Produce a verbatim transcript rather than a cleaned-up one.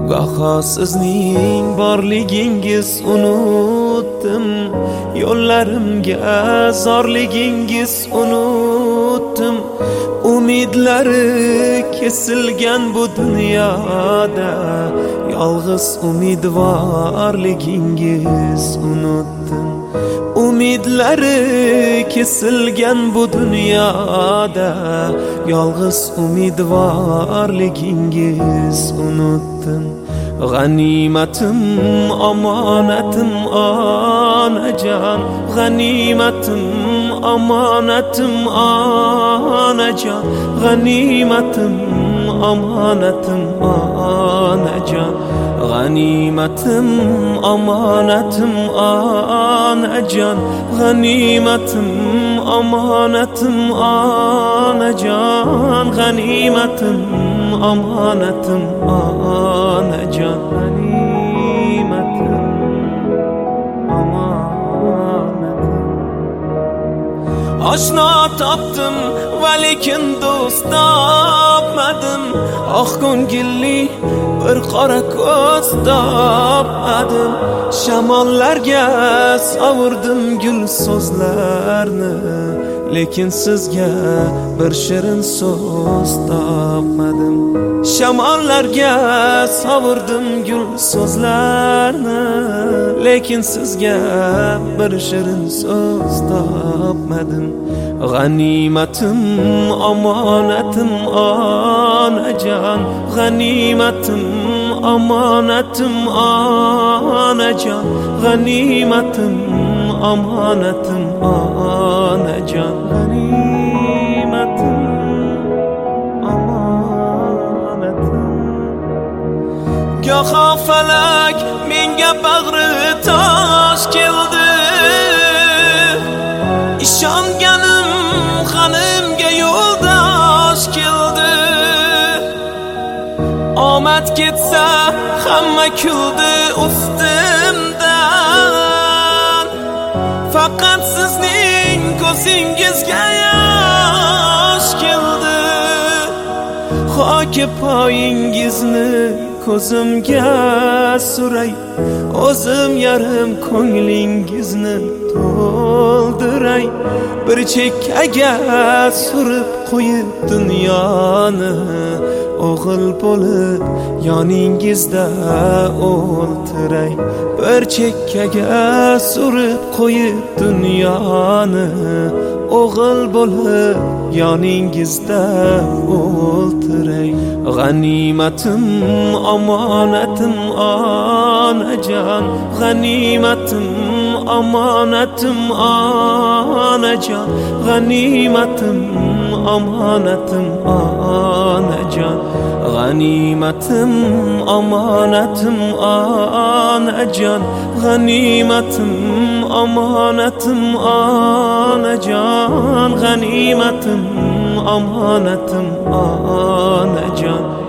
Goho sizning borligingiz unutdim, yo'llarimga zorligingiz unutdim. Umidlari kesilgan bu dunyoda yolg'iz umidvorligingiz unutdim. Umidlari kesilgan bu dunyoda yolg'iz umidvorligingiz unutdim. G'animatim omonatim onajon, g'animatim omonatim onajon, g'animatim omonatim onajon, g'animatim omonatim onajon, g'animatim omonatim onajon, g'animatim omonatim onajon, g'animatim omonatim. Oshno topdim va lekin do'st topmadim, oq ko'ngilli bir qora ko'z topmadim. Shamollarga sovurdim gul so'zlarni, lekin sizga bir shirin so'z topmadim. Shamollarga sovurdim gul so'zlarni, lekin sizga bir shirin so'z topmadim. G'animatim omonatim onajon, g'animatim omonatim onajon, g'animatim omonatim onajon, g'animatim omonatim. Goho falak menga bag'ri tosh keldi, ishonganim xonimga yo'ldosh keldi. Omad ketsa hamma kuldi ustimdan, faqat sizning ko'zingizga yosh keldi. Xoki poyingizni ko'zimga suray, o'zim yarim ko'nglingizni to'ldiray. Bir chekkaga surib qo'yib dunyoni, o'g'il bo'lib yoningizda o'ltiray. Bir chekkaga surib qo'yib dunyoni, o'g'il bo'lib yoningizda o'ltiray. G'animatim omonatim onajon, g'animatim omonatim onajon, g'animatim omonatim onajon, g'animatim omonatim onajon, g'animatim omonatim onajon, g'animatim omonatim onajon.